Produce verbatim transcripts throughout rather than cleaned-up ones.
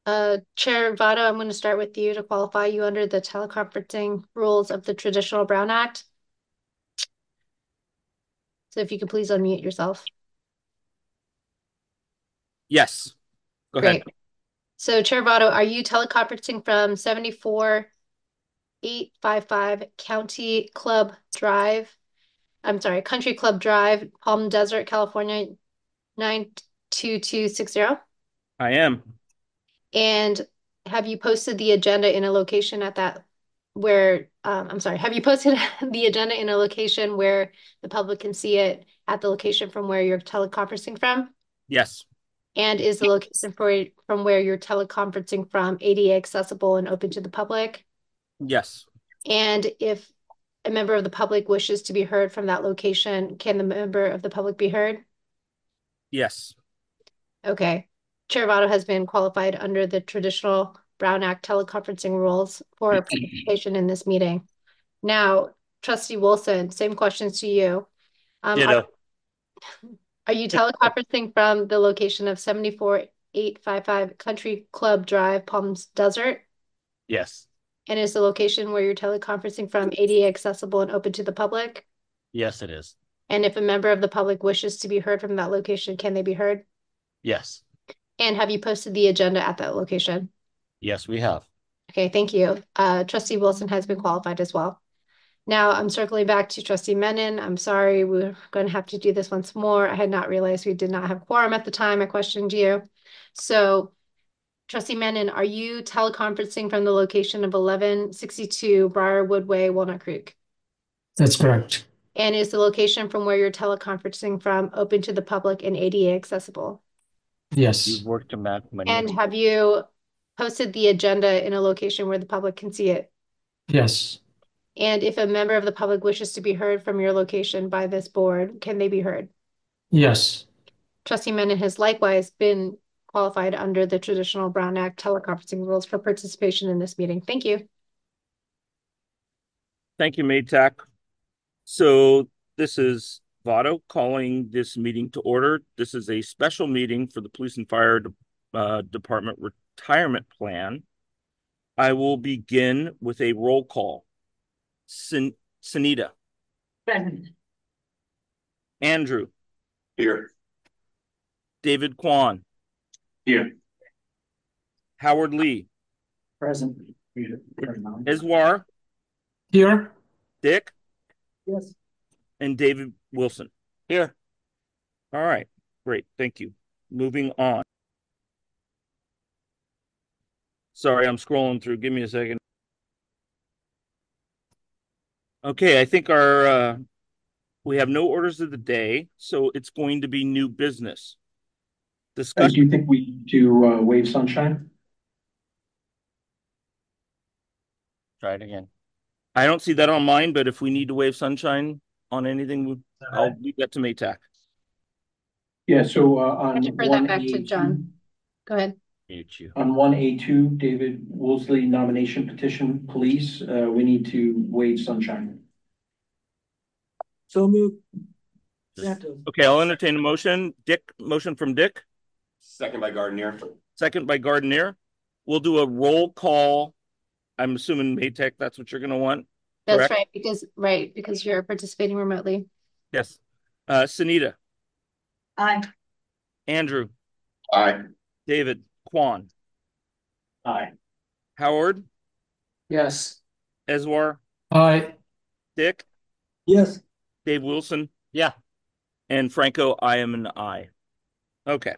Uh, Chair Votto, I'm going to start with you to qualify you under the teleconferencing rules of the Traditional Brown Act. So if you could please unmute yourself. Yes, go ahead. Great. So Chair Votto, are you teleconferencing from seventy-four eight fifty-five County Club Drive? I'm sorry, Country Club Drive, Palm Desert, California, nine two two six zero? I am. And have you posted the agenda in a location at that where, um, I'm sorry, have you posted the agenda in a location where the public can see it at the location from where you're teleconferencing from? Yes. And is the location for from where you're teleconferencing from A D A accessible and open to the public? Yes. And if a member of the public wishes to be heard from that location, can the member of the public be heard? Yes. Okay. Chair Votto has been qualified under the traditional Brown Act teleconferencing rules for participation in this meeting. Now, Trustee Wilson, same questions to you. Um, are, Ditto. are you teleconferencing from the location of seventy-four eight fifty-five Country Club Drive, Palms Desert? Yes. And is the location where you're teleconferencing from A D A accessible and open to the public? Yes, it is. And if a member of the public wishes to be heard from that location, can they be heard? Yes. And have you posted the agenda at that location? Yes, we have. Okay, thank you. Uh, Trustee Wilson has been qualified as well. Now I'm circling back to Trustee Menon. I'm sorry, we're going to have to do this once more. I had not realized we did not have quorum at the time I questioned you. So Trustee Menon, are you teleconferencing from the location of eleven sixty-two Briarwood Way, Walnut Creek? That's correct. And is the location from where you're teleconferencing from open to the public and A D A accessible? Yes. You've worked a Mac money. And have you posted the agenda in a location where the public can see it? Yes. And if a member of the public wishes to be heard from your location by this board, can they be heard? Yes. Trustee Menon has likewise been qualified under the traditional Brown Act teleconferencing rules for participation in this meeting. Thank you. Thank you, Maytac. So this is Votto calling this meeting to order. This is a special meeting for the Police and Fire uh, Department retirement plan. I will begin with a roll call. Sin Sunita. Present. Andrew. Here. David Kwan. Here. Howard Lee. Present. Iswar. Here. Dick. Yes. And David Wilson. Here. All right. Great. Thank you. Moving on. Sorry, I'm scrolling through. Give me a second. Okay, I think our uh, we have no orders of the day, so it's going to be new business. Uh, Discussion. do you think we need to uh, waive sunshine? Try it again. I don't see that on mine, but if we need to waive sunshine on anything, I'll leave that to Maytac. Yeah, so uh, I on defer that one back to A two, John. Go ahead. Mute you. on one A two, David Woolsey nomination petition, police, uh, we need to waive sunshine. So move. Okay, I'll entertain a motion. Dick, motion from Dick. Second by Gardner. Second by Gardner. We'll do a roll call. I'm assuming Maytech, that's what you're going to want. That's correct? right, because right, because you're participating remotely. Yes. Uh, Sunita. Aye. Andrew. Aye. David. Kwan. Aye. Howard. Yes. Eswar. Aye. Dick. Yes. Dave Wilson. Yeah. And Franco, I am an I. Okay.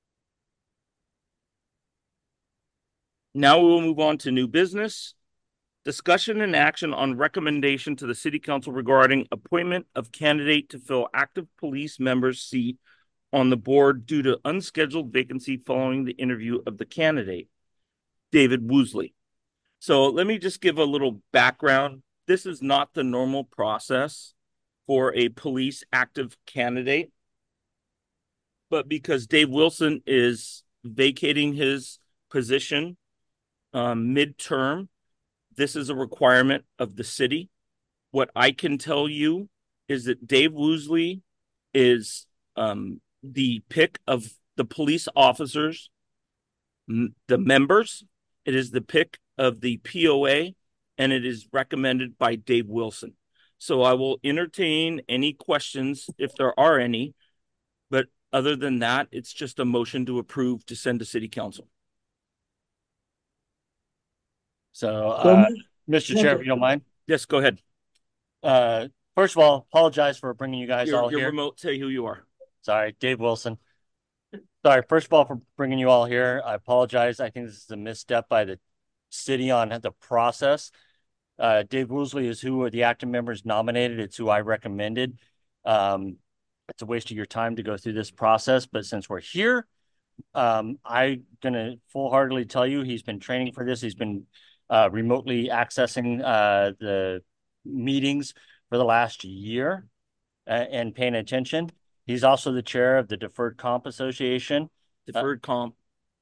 Now we will move on to new business. Discussion and action on recommendation to the City Council regarding appointment of candidate to fill active police member's seat on the board due to unscheduled vacancy following the interview of the candidate, David Woosley. So let me just give a little background. This is not the normal process for a police active candidate, but because Dave Wilson is vacating his position um, midterm, this is a requirement of the city. What I can tell you is that Dave Woosley is um, the pick of the police officers m- the members. It is the pick of the P O A, and it is recommended by Dave Wilson. So I will entertain any questions if there are any, but other than that, it's just a motion to approve to send to City Council. So, uh, Mister Chair, if you don't mind, Yes, go ahead. uh, first of all, apologize for bringing you guys Your, all your here. remote, say who you are. Sorry, Dave Wilson. Sorry, first of all, for bringing you all here. I apologize. I think this is a misstep by the city on the process. Uh, Dave Woolsey is who the acting members nominated. It's who I recommended. Um, it's a waste of your time to go through this process, but since we're here, um, I'm gonna full-heartedly tell you he's been training for this. He's been uh, remotely accessing uh, the meetings for the last year uh, and paying attention. He's also the chair of the Deferred Comp Association. Deferred uh, comp.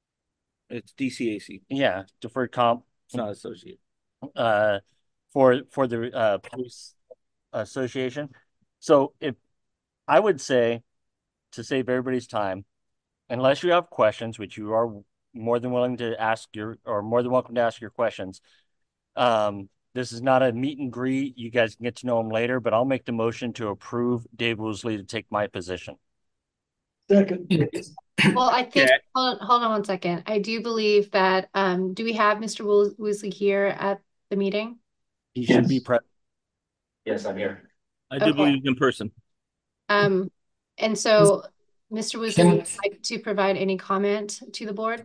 It's D C A C. Yeah, Deferred Comp. It's not associated. Uh, for for the uh, Police Association. So if I would say, to save everybody's time, unless you have questions, which you are more than willing to ask your, or more than welcome to ask your questions. Um, this is not a meet and greet. You guys can get to know him later, but I'll make the motion to approve Dave Woolsey to take my position. Second. Well, I think, Okay. hold, hold on one second. I do believe that, um, do we have Mister Woos- Woosley here at the meeting? He should Yes. be present. Yes, I'm here. I do Okay. believe in person. Um, and so Mister Woosley Can- would like to provide any comment to the board?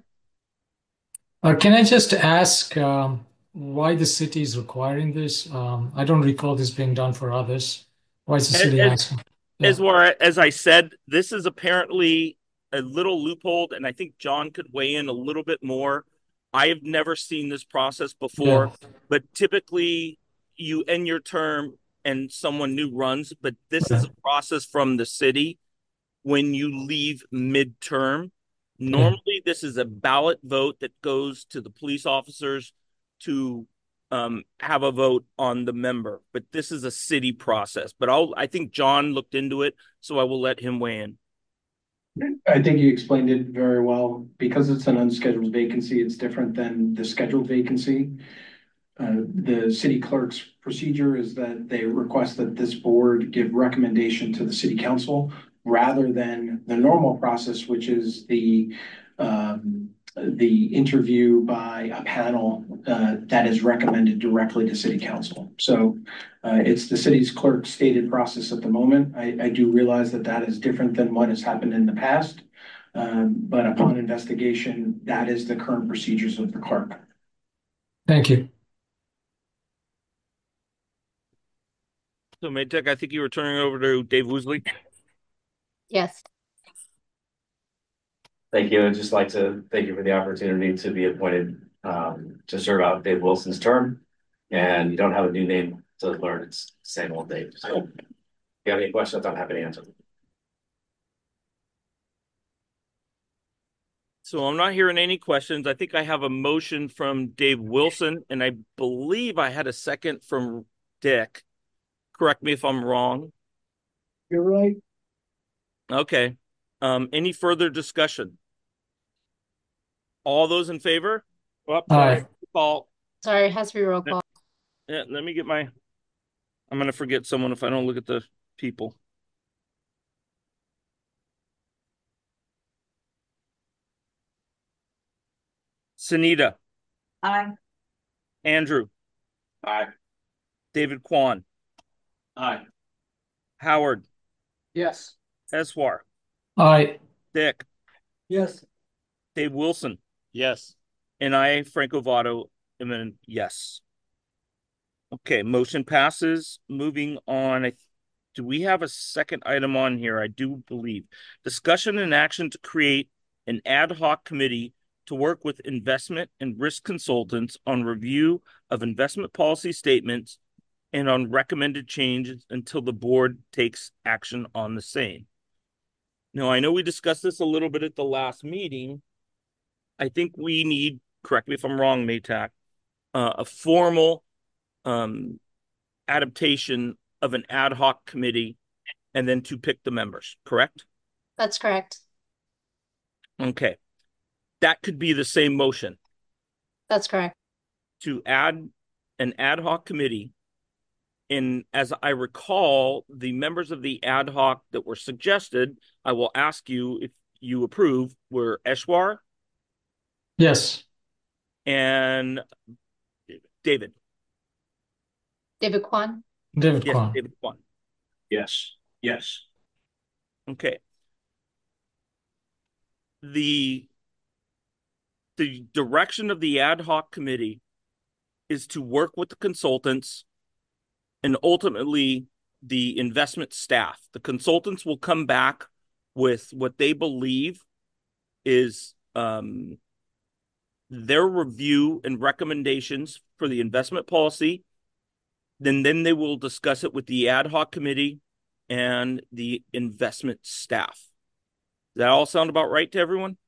Uh, can I just ask um, why the city is requiring this? Um, I don't recall this being done for others. Why is the As- city as- asking? Yeah. As well, as I said, this is apparently a little loophole, and I think John could weigh in a little bit more. I have never seen this process before, Yeah. but typically you end your term and someone new runs, but this is a process from the city when you leave midterm. Normally, this is a ballot vote that goes to the police officers to um, have a vote on the member, but this is a city process. But I'll, I think John looked into it, so I will let him weigh in. I think you explained it very well. Because it's an unscheduled vacancy, it's different than the scheduled vacancy. Uh, the city clerk's procedure is that they request that this board give recommendation to the city council rather than the normal process, which is the um, the interview by a panel uh, that is recommended directly to city council. So uh, it's the city's clerk's stated process at the moment. I, I do realize that that is different than what has happened in the past. Um, but upon investigation, that is the current procedures of the clerk. Thank you. So, Maytek, I think you were turning it over to Dave Woosley. Yes. Thank you. I'd just like to thank you for the opportunity to be appointed um, to serve out Dave Wilson's term. And you don't have a new name to learn. It's the same old Dave. So if you have any questions, I'm happy to answer them. So I'm not hearing any questions. I think I have a motion from Dave Wilson, and I believe I had a second from Dick. Correct me if I'm wrong. You're right. Okay. Um, any further discussion? All those in favor? Oh, sorry. Aye. Call. Sorry, it has to be roll call. Yeah, let me get my. I'm gonna forget someone if I don't look at the people. Sunita. Aye. Andrew. Aye. David Kwan. Aye. Howard. Yes. Eswar. Aye. Dick. Yes. Dave Wilson. Yes. And I, Franco Votto, am a yes. Okay, motion passes. Moving on. I, do we have a second item on here? I do believe. Discussion and action to create an ad hoc committee to work with investment and risk consultants on review of investment policy statements and on recommended changes until the board takes action on the same. Now, I know we discussed this a little bit at the last meeting. I think we need, correct me if I'm wrong, Maytak, uh, a formal um, adaptation of an ad hoc committee and then to pick the members, correct? That's correct. Okay. that could be the same motion That's correct. to add an ad hoc committee. And as I recall, the members of the ad hoc that were suggested, I will ask you if you approve, were Eshwar Yes. and David. David Kwan? David Yes, Kwan. David Kwan. Yes, yes. Okay. The the direction of the ad hoc committee is to work with the consultants and ultimately the investment staff. The consultants will come back with what they believe is um, their review and recommendations for the investment policy. Then, then they will discuss it with the ad hoc committee and the investment staff. Does that all sound about right to everyone?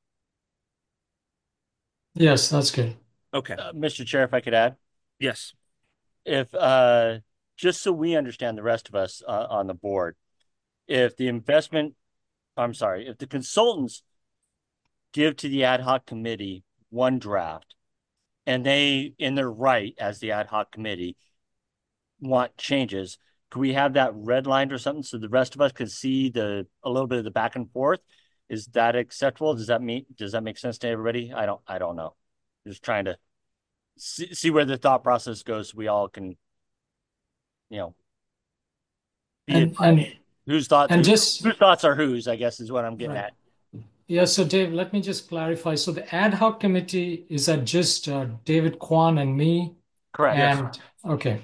Yes, that's good. Okay. Uh, Mister Chair, if I could add, Yes. if uh, just so we understand the rest of us uh, on the board, if the investment, I'm sorry, if the consultants give to the ad hoc committee one draft and they, in their right as the ad hoc committee, want changes, could we have that redlined or something so the rest of us could see the a little bit of the back and forth? Is that acceptable? Does that mean does that make sense to everybody? I don't I don't know. Just trying to see, see where the thought process goes so we all can, you know, be And, and, whose thoughts and whose, just, whose thoughts are whose, I guess is what I'm getting right. at. Yeah, so Dave, let me just clarify. So the ad hoc committee, is that just uh, David Kwan and me? Correct. And okay.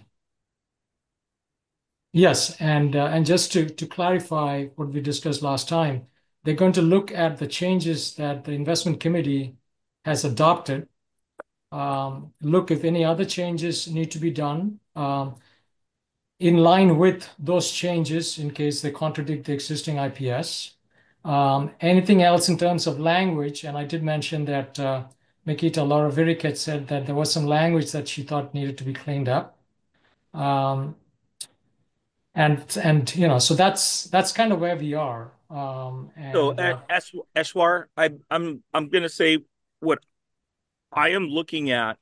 Yes, and uh, and just to to clarify what we discussed last time, they're going to look at the changes that the investment committee has adopted. Um, look if any other changes need to be done um, in line with those changes in case they contradict the existing I P S. Um, anything else in terms of language, and I did mention that uh, Mikita Laura Virik had said that there was some language that she thought needed to be cleaned up. Um, and and you know, so that's that's kind of where we are. Um, So and at uh, Es- Eshwar, I, I'm I'm going to say what I am looking at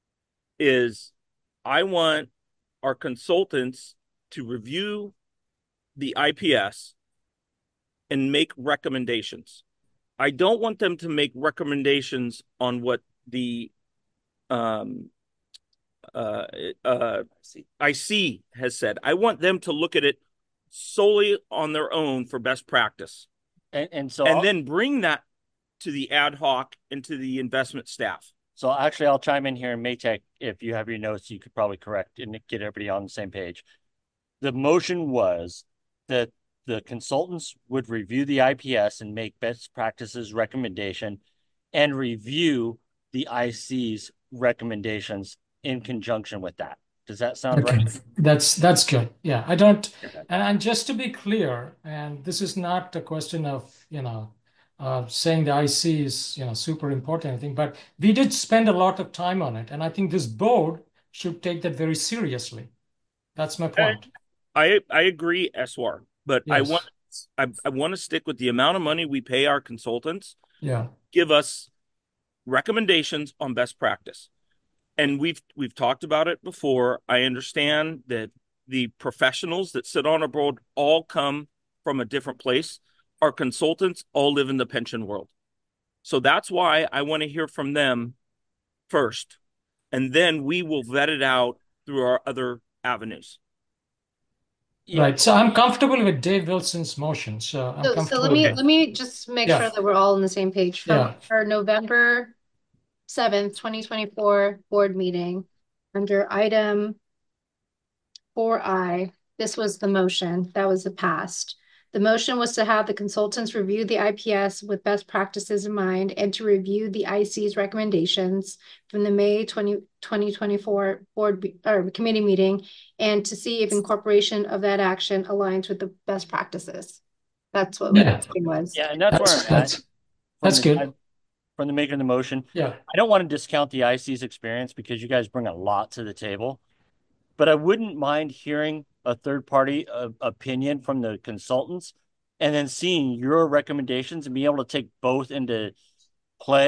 is I want our consultants to review the I P S and make recommendations. I don't want them to make recommendations on what the um, uh, uh, I C has said. I want them to look at it solely on their own for best practice, And, and so and I'll, then bring that to the ad hoc and to the investment staff. so actually I'll chime in here and Maytech, if you have your notes, you could probably correct and get everybody on the same page. The motion was that the consultants would review the I P S and make best practices recommendation and review the I C's recommendations in conjunction with that. Does that sound okay, right? that's that's good. Yeah, I don't. Okay. And, and just to be clear, and this is not a question of you know uh, saying the I C is you know super important, I think, but we did spend a lot of time on it, and I think this board should take that very seriously. That's my point. I I agree, Eswar, but I Yes. want I, I want to stick with the amount of money we pay our consultants. Yeah. Give us recommendations on best practice. And we've we've talked about it before. I understand that the professionals that sit on our board all come from a different place. Our consultants all live in the pension world. So that's why I want to hear from them first. And then we will vet it out through our other avenues. Yeah. Right. So I'm comfortable with Dave Wilson's motion. So I'm So, so comfortable let me, with let me just make Yeah. sure that we're all on the same page. Yeah. From our November seventh, twenty twenty-four board meeting, under item four I, this was the motion that was passed. The motion was to have the consultants review the I P S with best practices in mind and to review the I C's recommendations from the May twentieth, twenty twenty-four board be- or committee meeting and to see if incorporation of that action aligns with the best practices. That's what Yeah. it was. Yeah, and that's, That's where I'm that's at. that's the, good. I, from the maker of the motion. Yeah. I don't want to discount the I C's experience because you guys bring a lot to the table, but I wouldn't mind hearing a third party uh, opinion from the consultants and then seeing your recommendations and being able to take both into play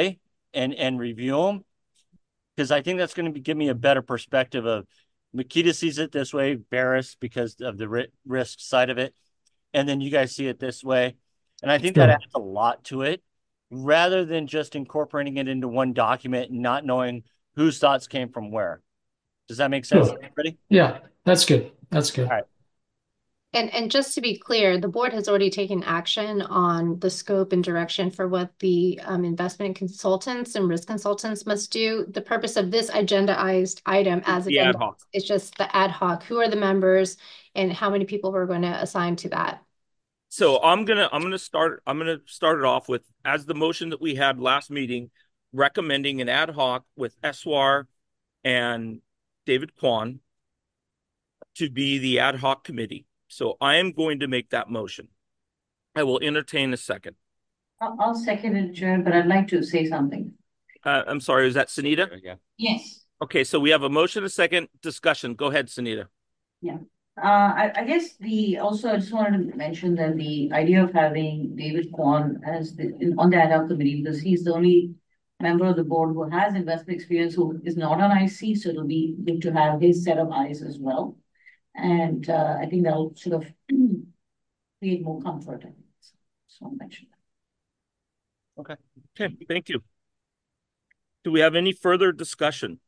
and, and review them. Because I think that's going to give me a better perspective of Makita sees it this way, Barris because of the ri risk side of it. And then you guys see it this way. And I think Sure. that adds a lot to it rather than just incorporating it into one document and not knowing whose thoughts came from where. Does that make sense? Sure. Everybody? Yeah, that's good. That's good. All right. And, and just to be clear, the board has already taken action on the scope and direction for what the um, investment consultants and risk consultants must do. The purpose of this agendized item as The ad agenda hoc. is just the ad hoc. Who are the members and how many people we're going to assign to that? So I'm gonna I'm gonna start I'm gonna start it off with, as the motion that we had last meeting, recommending an ad hoc with S W A R and David Kwan to be the ad hoc committee. So I am going to make that motion. I will entertain a second. I'll, I'll second it, Chair, but I'd like to say something. Uh, I'm sorry, is that Sunita? Yeah. Yes. Okay, so we have a motion, a second, discussion. Go ahead, Sunita. Yeah. Uh, I, I guess the, also, I just wanted to mention that the idea of having David Kwan as the, in, on the ad hoc committee, because he's the only member of the board who has investment experience, who is not on I C, so it'll be good to have his set of eyes as well. And uh, I think that'll sort of create more comfort. I think. So, just want to mention that. Okay. Okay, thank you. Do we have any further discussion?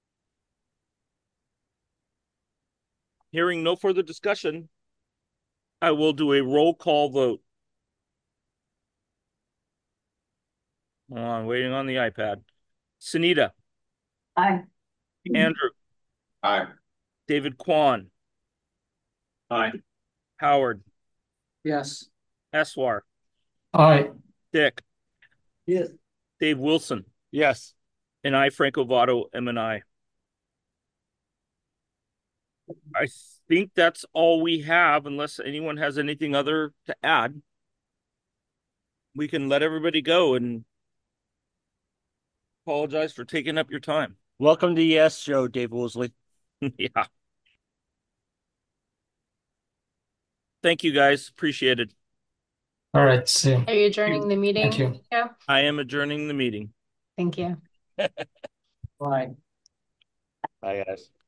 Hearing no further discussion, I will do a roll call vote. Hold on, waiting on the iPad. Sunita. Aye. Andrew. Aye. David Kwan. Aye. Howard. Yes. S W A R. Aye. Dick. Yes. Dave Wilson. Yes. And I, Franco Votto, am an aye. I think that's all we have, unless anyone has anything other to add. We can let everybody go and apologize for taking up your time. Welcome to Yes Show, Dave Woolsey. Yeah. Thank you, guys. Appreciate it. All right. See you. Are you adjourning the meeting? Thank you. Yeah. I am adjourning the meeting. Thank you. Bye. Bye, guys.